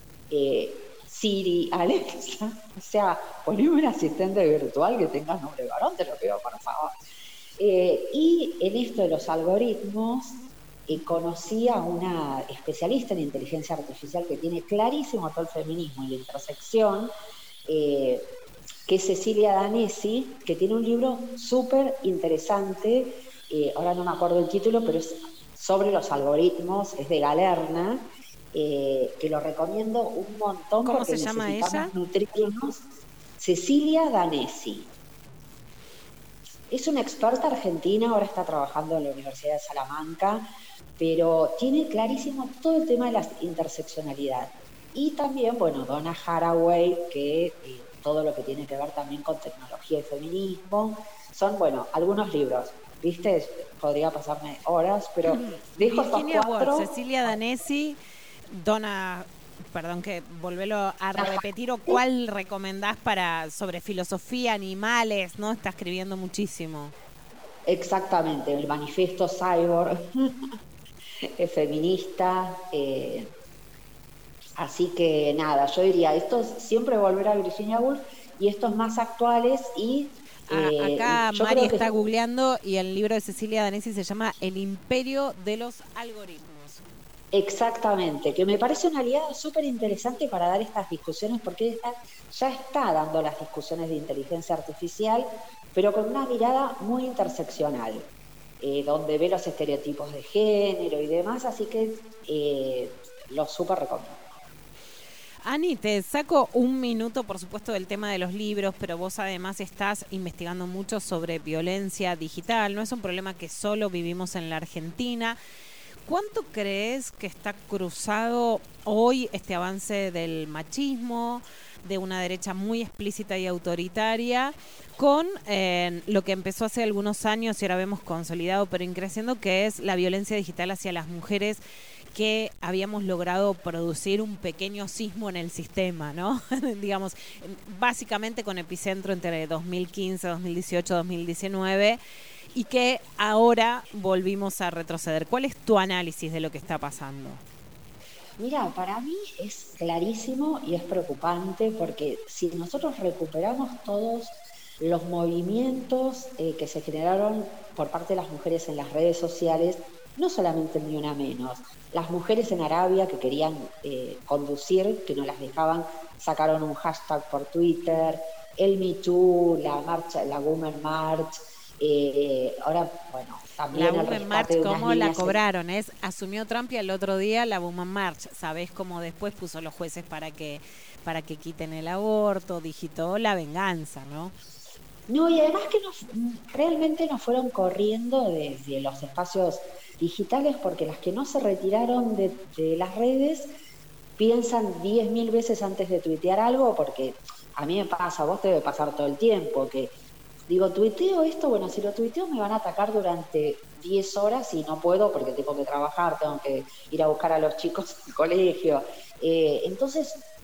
Siri, Alexa, o sea, poneme un asistente virtual que tenga nombre varón, te lo pido, por favor. Y en esto de los algoritmos, conocí a una especialista en inteligencia artificial que tiene clarísimo todo el feminismo y la intersección, que es Cecilia Danesi, que tiene un libro súper interesante, ahora no me acuerdo el título, pero es sobre los algoritmos, es de Galerna, que lo recomiendo un montón. ¿Cómo se llama ella? Nutrirnos. Cecilia Danesi. Es una experta argentina, ahora está trabajando en la Universidad de Salamanca, pero tiene clarísimo todo el tema de la interseccionalidad. Y también, bueno, Donna Haraway, que todo lo que tiene que ver también con tecnología y feminismo. Son, bueno, algunos libros. ¿Viste? Podría pasarme horas, pero dejo estos 4. Cecilia Danesi, Donna, perdón que volvelo a repetir, o cuál recomendás sobre filosofía, animales, ¿no? Está escribiendo muchísimo. Exactamente, el manifiesto cyborg, es feminista, así que nada, yo diría, esto es siempre volver a Virginia Woolf y estos más actuales y... acá Mari está googleando y el libro de Cecilia Danesi se llama El imperio de los algoritmos. Exactamente, que me parece una aliada súper interesante para dar estas discusiones, porque ella ya está dando las discusiones de inteligencia artificial, pero con una mirada muy interseccional, donde ve los estereotipos de género y demás, así que lo súper recomiendo. Ani, te saco un minuto, por supuesto, del tema de los libros, pero vos además estás investigando mucho sobre violencia digital. No es un problema que solo vivimos en la Argentina. ¿Cuánto crees que está cruzado hoy este avance del machismo, de una derecha muy explícita y autoritaria, con lo que empezó hace algunos años y ahora vemos consolidado, pero increciendo, que es la violencia digital hacia las mujeres, que habíamos logrado producir un pequeño sismo en el sistema, ¿no? Digamos, básicamente con epicentro entre 2015, 2018, 2019, y que ahora volvimos a retroceder. ¿Cuál es tu análisis de lo que está pasando? Mira, para mí es clarísimo y es preocupante, porque si nosotros recuperamos todos los movimientos que se generaron por parte de las mujeres en las redes sociales, no solamente Ni Una Menos, las mujeres en Arabia que querían conducir, que no las dejaban, sacaron un hashtag por Twitter, el Me Too, la marcha, la Women March, ahora, bueno, también la el Women March, rescate de unas ¿cómo la niñas cobraron? Asumió Trump y el otro día la Women March, ¿sabés cómo después puso los jueces para que quiten el aborto? Digitó la venganza, ¿no? No, y además que realmente nos fueron corriendo desde los espacios digitales, porque las que no se retiraron de las redes piensan 10.000 veces antes de tuitear algo, porque a mí me pasa, a vos te debe pasar todo el tiempo, que digo, tuiteo esto, bueno, si lo tuiteo me van a atacar durante 10 horas y no puedo porque tengo que trabajar, tengo que ir a buscar a los chicos al colegio. Entonces,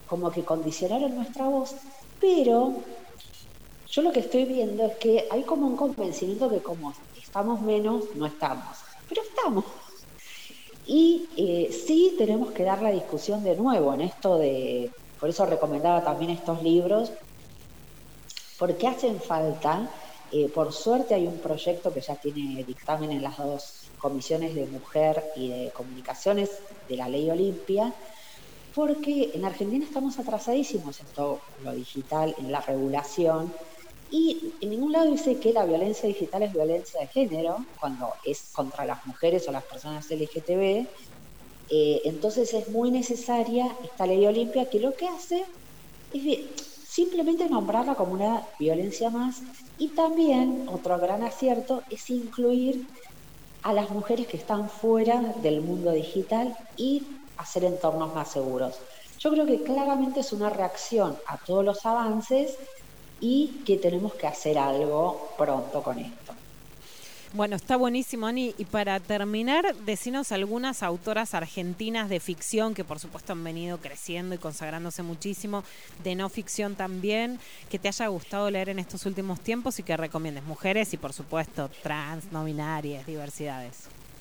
como que condicionaron nuestra voz, pero yo lo que estoy viendo es que hay como un convencimiento que como estamos menos, no estamos, pero estamos. Y sí tenemos que dar la discusión de nuevo en esto de, por eso recomendaba también estos libros, porque hacen falta. Por suerte hay un proyecto que ya tiene dictamen en las dos comisiones de mujer y de comunicaciones de la ley Olimpia, porque en Argentina estamos atrasadísimos en todo lo digital, en la regulación, y en ningún lado dice que la violencia digital es violencia de género, cuando es contra las mujeres o las personas LGTB. Entonces es muy necesaria esta ley Olimpia, que lo que hace es simplemente nombrarla como una violencia más, y también otro gran acierto es incluir a las mujeres que están fuera del mundo digital y hacer entornos más seguros. Yo creo que claramente es una reacción a todos los avances y que tenemos que hacer algo pronto con esto. Bueno, está buenísimo, Ani. Y para terminar, decinos algunas autoras argentinas de ficción que por supuesto han venido creciendo y consagrándose muchísimo, de no ficción también, que te haya gustado leer en estos últimos tiempos y que recomiendes. Mujeres y por supuesto trans, no binarias, diversidades.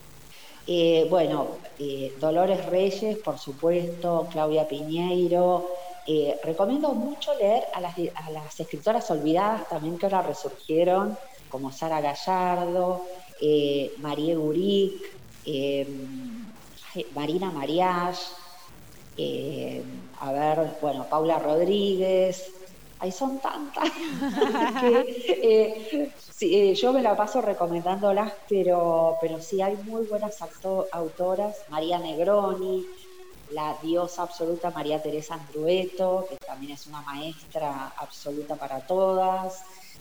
Dolores Reyes, por supuesto, Claudia Piñeiro. Recomiendo mucho leer a las escritoras olvidadas también que ahora resurgieron, como Sara Gallardo, Marie Guric, Marina Mariach, Paula Rodríguez. Ahí son tantas que yo me la paso recomendándolas, pero sí hay muy buenas autoras. María Negroni, la diosa absoluta María Teresa Andrueto, que también es una maestra absoluta para todas.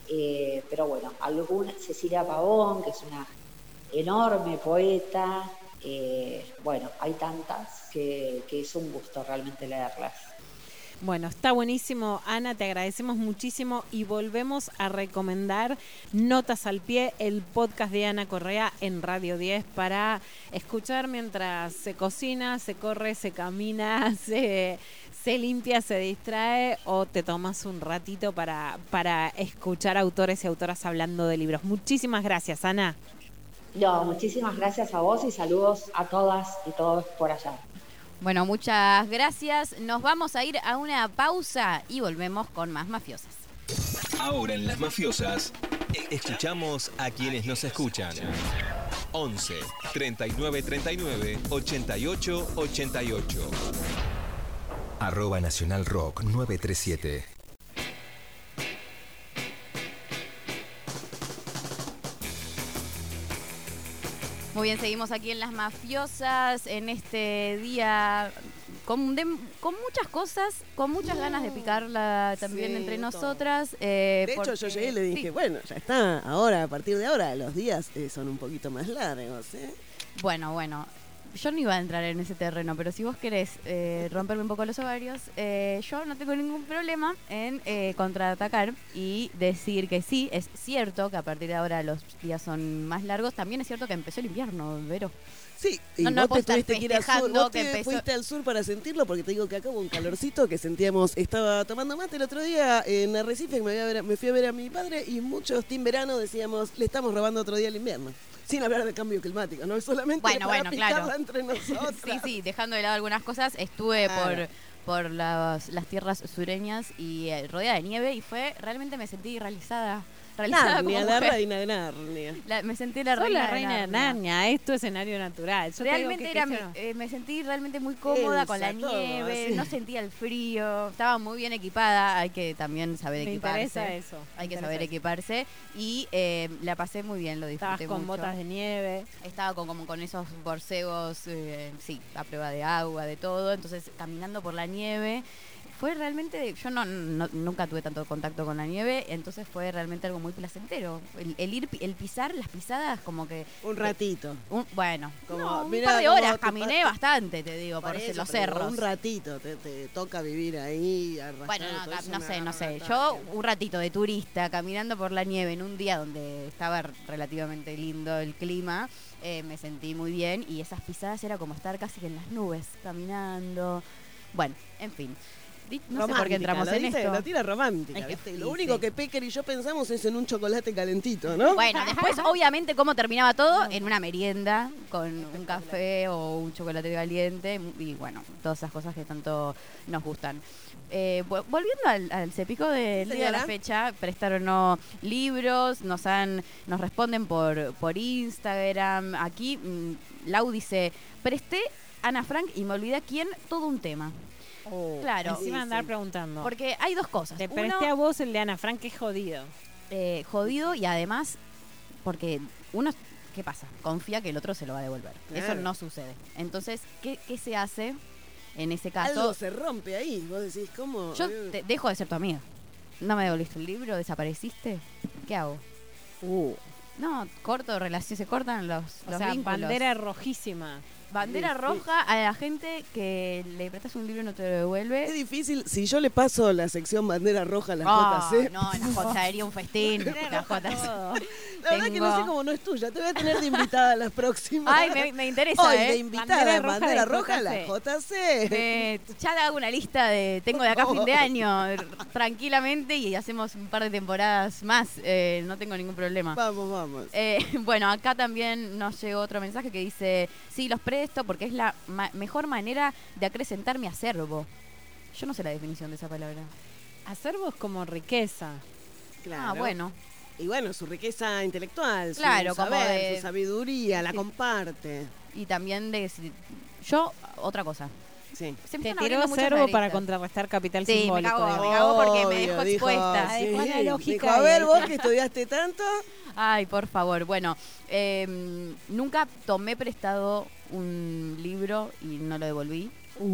Cecilia Pavón, que es una enorme poeta. Hay tantas que es un gusto realmente leerlas. Bueno, está buenísimo, Ana, te agradecemos muchísimo y volvemos a recomendar Notas al Pie, el podcast de Ana Correa en Radio 10 para escuchar mientras se cocina, se corre, se camina, se limpia, se distrae o te tomas un ratito para escuchar autores y autoras hablando de libros. Muchísimas gracias, Ana. No, muchísimas gracias a vos y saludos a todas y todos por allá. Bueno, muchas gracias. Nos vamos a ir a una pausa y volvemos con más mafiosas. Ahora en Las Mafiosas, escuchamos a quienes nos escuchan. 11 39 39 88 88. @Nacional Rock 937. Muy bien, seguimos aquí en Las Mafiosas en este día con muchas cosas, con muchas ganas de picarla también entre nosotras. De hecho, yo llegué y le dije, bueno, ya está, ahora, a partir de ahora, los días son un poquito más largos, ¿eh? Bueno, yo no iba a entrar en ese terreno, pero si vos querés romperme un poco los ovarios, yo no tengo ningún problema en contraatacar y decir que sí, es cierto que a partir de ahora los días son más largos. También es cierto que empezó el invierno, Vero. Sí, y no vos te tuviste que ir al sur. Vos te fuiste al sur para sentirlo, porque te digo que acá hubo un calorcito que sentíamos. Estaba tomando mate el otro día en Arrecife, me fui a ver a mi padre y muchos team verano decíamos, le estamos robando otro día al invierno. Sin hablar de cambio climático, no es solamente para picarla claro. Entre nosotras. Sí, dejando de lado algunas cosas, estuve por las tierras sureñas y rodeada de nieve y realmente me sentí realizada Narnia, la reina de Narnia. Me sentí la reina de Narnia, es tu escenario natural. Me sentí realmente muy cómoda con la nieve, no sentía el frío, estaba muy bien equipada, hay que también saber equiparse. Interesa eso. Hay que saber equiparse y la pasé muy bien, lo disfruté mucho. Estabas con botas de nieve. Estaba con esos borcegos, a prueba de agua, de todo, entonces caminando por la nieve. Fue realmente, yo nunca tuve tanto contacto con la nieve, entonces fue realmente algo muy placentero. El pisar las pisadas como que... Un ratito. Un par de horas, caminé bastante, te digo, por los cerros. Un ratito, te toca vivir ahí, bueno, no sé. Yo un ratito de turista, caminando por la nieve en un día donde estaba relativamente lindo el clima, me sentí muy bien y esas pisadas era como estar casi en las nubes, caminando. Bueno, en fin. No sé por qué entramos en esto. La tira romántica, ¿viste? Lo único que Pecker y yo pensamos es en un chocolate calentito, ¿no? Bueno, después, obviamente, ¿cómo terminaba todo? En una merienda, con un café o un chocolate caliente. Y bueno, todas esas cosas que tanto nos gustan. Volviendo al Cepico del día de la fecha, prestaron libros, nos responden por Instagram. Aquí Lau dice, presté Ana Frank y me olvidé quién, todo un tema. Claro. Encima andar preguntando. Porque hay dos cosas. Te presté a vos el de Ana Frank, que es jodido. Jodido, y además, porque uno, ¿qué pasa? Confía que el otro se lo va a devolver. Claro. Eso no sucede. Entonces, ¿qué se hace en ese caso? Algo se rompe ahí. Vos decís, ¿cómo? Yo dejo de ser tu amiga. ¿No me devolviste el libro? ¿Desapareciste? ¿Qué hago? No, se cortan los vínculos. Bandera rojísima. Bandera roja a la gente que le prestas un libro y no te lo devuelve. Es difícil. Si yo le paso la sección bandera roja a la JC. No, en la JC haría un festín. La JC. La verdad que no sé cómo no es tuya. Te voy a tener de invitada a las próximas. Ay, me interesa, Hoy de invitada bandera roja a la JC. Ya le hago una lista tengo de acá a fin de año, tranquilamente, y hacemos un par de temporadas más. No tengo ningún problema. Vamos. Bueno, acá también nos llegó otro mensaje que dice, sí, los presto porque es la mejor manera de acrecentar mi acervo. Yo no sé la definición de esa palabra. Acervo es como riqueza. Claro. Bueno. Y bueno, su riqueza intelectual, claro, su saber, su sabiduría, la comparte. Y también otra cosa. Sí. Te tiró acervo para contrarrestar capital simbólico. Me cago porque me dejó expuesta. Sí. La lógica. Dijo, a ver, vos que estudiaste tanto. Ay, por favor. Bueno, nunca tomé prestado un libro y no lo devolví.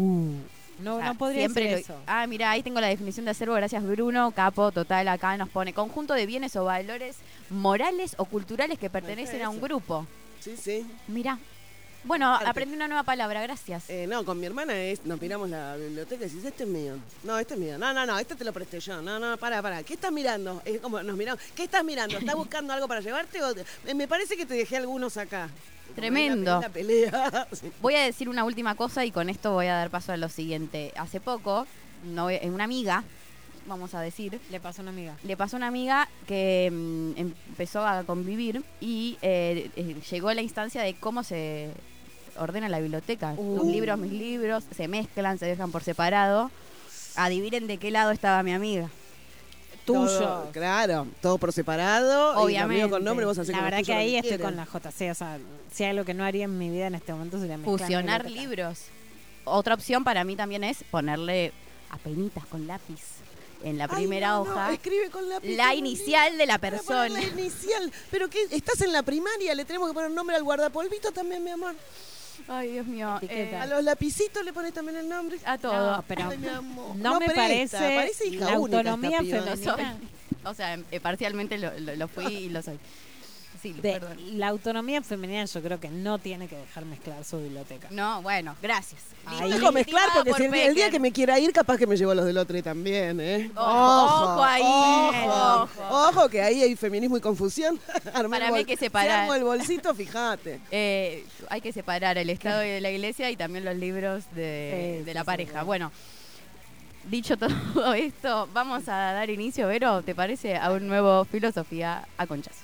No podría ser eso. Mira, ahí tengo la definición de acervo. Gracias, Bruno. Capo, total, acá nos pone conjunto de bienes o valores morales o culturales que pertenecen a un grupo. Sí. Mira. Bueno, aprendí una nueva palabra, gracias. No, con mi hermana nos miramos la biblioteca y decís, este es mío. No, este es mío. No, este te lo presté yo. No, para. ¿Qué estás mirando? Es como nos miramos. ¿Qué estás mirando? ¿Estás buscando algo para llevarte? Me parece que te dejé algunos acá. Tremendo. La pelea. Sí. Voy a decir una última cosa y con esto voy a dar paso a lo siguiente. Hace poco, una amiga, vamos a decir. Le pasó a una amiga que empezó a convivir y llegó a la instancia de cómo se ordena la biblioteca. Tus libros, mis libros, se mezclan, se dejan por separado. Adivinen de qué lado estaba mi amiga. Tuyo. Claro, todo por separado. Obviamente. Y amigo con nombre, vos hacés la verdad que ahí estoy quieras. con la JC. O sea, si hay algo que no haría en mi vida en este momento sería fusionar libros. Otra opción para mí también es ponerle apenitas con lápiz en la primera hoja. Escribe con lápiz. La inicial de la persona. La inicial. ¿Pero qué? ¿Estás en la primaria? ¿Le tenemos que poner nombre al guardapolvito también, mi amor? Ay, Dios mío. A los lapicitos le pones también el nombre. A todo. No, pero ay, mi amor. no me parece hija la única autonomía esta piba. femenina. O sea, parcialmente lo fui y lo soy. Sí, perdón. La autonomía femenina yo creo que no tiene que dejar mezclar su biblioteca. No, bueno, gracias. Ahí dejo mezclar porque si el día que me quiera ir, capaz que me llevo los del otro también, ¿eh? Ojo ahí. Ojo, que ahí hay feminismo y confusión. Para mí hay que separar. Si armo el bolsito, fíjate. Hay que separar el Estado de la Iglesia y también los libros de la pareja. Sí. Bueno, dicho todo esto, vamos a dar inicio, Vero, ¿te parece? A un nuevo Filosofía a Conchazos.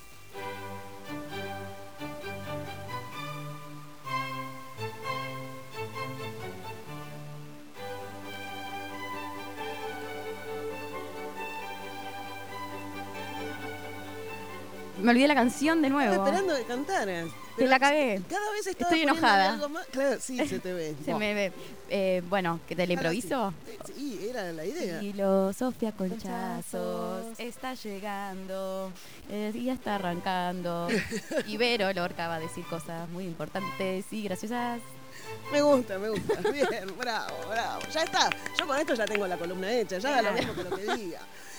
Me olvidé la canción de nuevo. Estaba esperando que cantaras. Te la cagué. Cada vez estaba estoy enojada. Algo más. Claro, sí, se te ve. Se me ve. Bueno, ¿que te la improviso? Sí, era la idea. Filosofía Conchazos está llegando, el día está arrancando. Y Vero Lorca va a decir cosas muy importantes y graciosas. Me gusta. Bien, bravo. Ya está. Yo con esto ya tengo la columna hecha. Ya da lo mismo que lo que diga.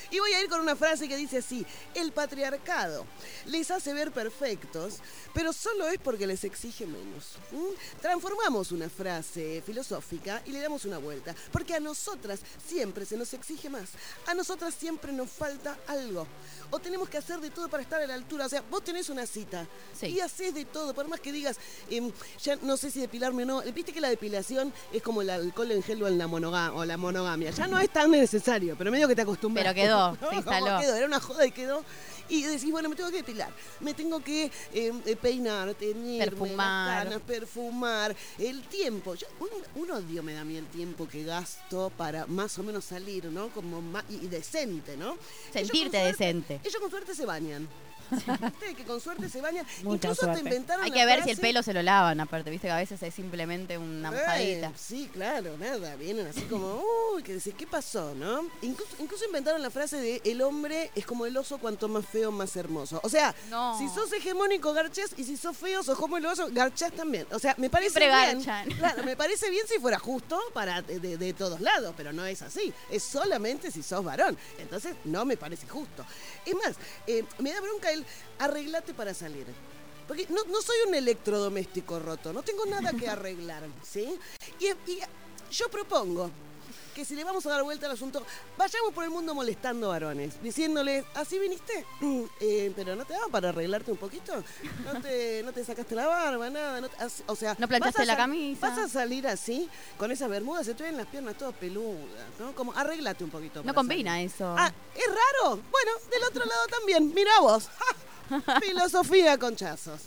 Y voy a ir con una frase que dice así: el patriarcado les hace ver perfectos, pero solo es porque les exige menos. Transformamos una frase filosófica y le damos una vuelta, porque a nosotras siempre se nos exige más, a nosotras siempre nos falta algo, o tenemos que hacer de todo para estar a la altura. O sea, vos tenés una cita y haces de todo, por más que digas, ya no sé si depilarme o no. Viste que la depilación es como el alcohol en gel o la monogamia, ya no es tan necesario, pero medio que te acostumbras. Pero quedó, ¿no? se instaló. Quedó, era una joda y quedó. Y decís, bueno, me tengo que depilar, me tengo que peinar, teñirme, perfumar. las canas, perfumar. El tiempo, un odio me da a mí el tiempo que gasto para más o menos salir, ¿no? Como y decente, ¿no? Sentirte decente. Ellos con suerte se bañan. ¿Viste? Que con suerte se bañan. Mucha Incluso suerte. te inventaron Hay la que ver frase, si el pelo se lo lavan, aparte, viste que a veces es simplemente una mojadita. Sí, claro, nada, vienen así como, uy, que decís, ¿qué pasó, no? Incluso inventaron la frase de el hombre es como el oso, cuanto más feo, más hermoso. O sea, si sos hegemónico, garchás, y si sos feo, sos como el oso, garchás también. O sea, me parece Siempre bien. garchan. Claro, me parece bien si fuera justo para de todos lados, pero no es así. Es solamente si sos varón. Entonces, no me parece justo. Es más, me da bronca el arreglate para salir. Porque no soy un electrodoméstico roto, no tengo nada que arreglar, ¿sí? Y yo propongo que si le vamos a dar vuelta al asunto, vayamos por el mundo molestando varones, diciéndoles, ¿así viniste? Pero ¿no te daba para arreglarte un poquito? ¿No te sacaste la barba, nada? O sea, ¿no planchaste la camisa? Vas a salir así, con esas bermudas, se te ven las piernas todas peludas, ¿no? Como arréglate un poquito. No combina eso. Ah, ¿es raro? Bueno, del otro lado también, mirá vos. Filosofía con chazos.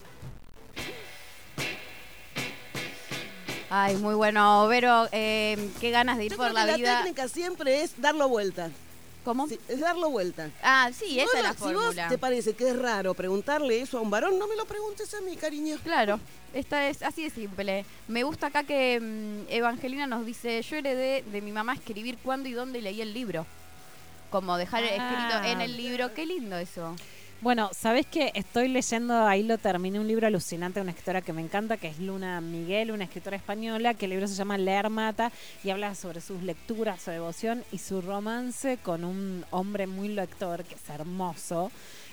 Ay, muy bueno, Vero, qué ganas de ir Yo por creo que la vida. La técnica siempre es darlo vuelta. ¿Cómo? Sí, es darlo vuelta. Ah, sí, esa es la Si fórmula. vos te parece que es raro preguntarle eso a un varón, no me lo preguntes a mí, cariño. Claro, esta es así de simple. Me gusta acá que Evangelina nos dice, yo heredé de mi mamá escribir cuándo y dónde leí el libro. Como dejar escrito en el libro. Qué lindo eso. Bueno, ¿sabés qué? Estoy leyendo, ahí lo terminé, un libro alucinante de una escritora que me encanta, que es Luna Miguel, una escritora española, que el libro se llama Leer Mata y habla sobre sus lecturas, su devoción y su romance con un hombre muy lector, que es hermoso.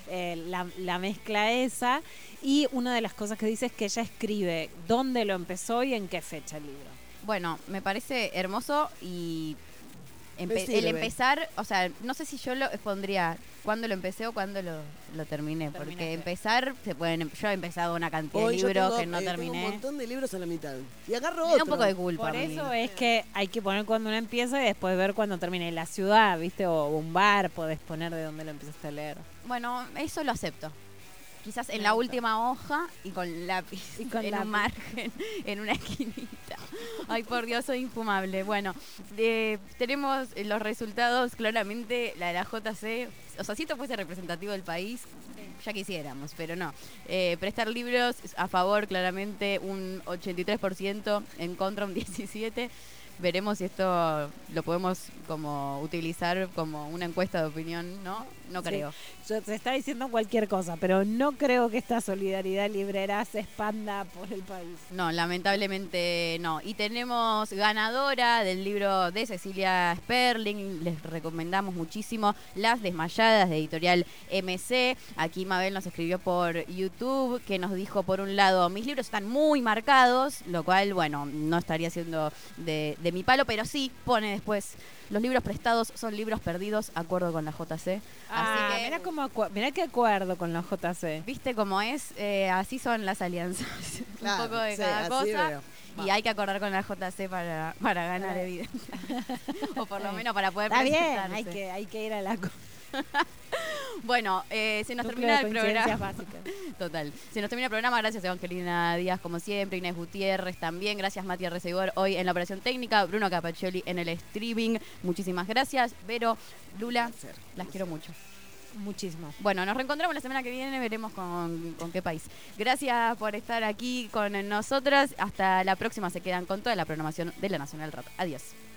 La mezcla esa, y una de las cosas que dice es que ella escribe dónde lo empezó y en qué fecha el libro. Bueno, me parece hermoso y Me sirve. el empezar, o sea, no sé si yo lo pondría cuándo lo empecé o cuándo lo terminé, porque empezar, yo he empezado una cantidad de libros que no tengo terminé. un montón de libros a la mitad. Y agarro Me da otro. un poco de culpa. Por a mí. eso es que hay que poner cuando uno empieza y después ver cuando termine. La ciudad, ¿viste? O un bar, podés poner de dónde lo empezaste a leer. Bueno, eso lo acepto. Quizás en la última hoja y con lápiz, en un margen, en una esquinita. Ay, por Dios, soy infumable. Bueno, tenemos los resultados, claramente, la de la JC. O sea, si esto fuese representativo del país, ya quisiéramos, pero no. Prestar libros a favor, claramente, un 83%, en contra un 17%. Veremos si esto lo podemos como utilizar como una encuesta de opinión, ¿no? No creo. Sí. Se está diciendo cualquier cosa, pero no creo que esta solidaridad librera se expanda por el país. No, lamentablemente no. Y tenemos ganadora del libro de Cecilia Sperling. Les recomendamos muchísimo Las Desmayadas, de editorial MC. Aquí Mabel nos escribió por YouTube, que nos dijo, por un lado, mis libros están muy marcados, lo cual, bueno, no estaría siendo de mi palo, pero sí pone después, los libros prestados son libros perdidos, acuerdo con la JC. Así que, mirá qué acuerdo con la JC. ¿Viste cómo es? Así son las alianzas. Claro, un poco de sí, cada así cosa. veo. Y hay que acordar con la JC para ganar, evidente. O por lo menos para poder Está bien, presentarse. hay que ir a la Bueno, se nos Núcleo termina de el programa. básicas. Total. Se nos termina el programa. Gracias Evangelina Díaz, como siempre. Inés Gutiérrez también. Gracias Matías Recibor hoy en la operación técnica. Bruno Capaccioli en el streaming. Muchísimas gracias. Vero, Lula, las quiero mucho. Muchísimo. Bueno, nos reencontramos la semana que viene. Veremos con qué país. Gracias por estar aquí con nosotras. Hasta la próxima. Se quedan con toda la programación de la Nacional Rock. Adiós.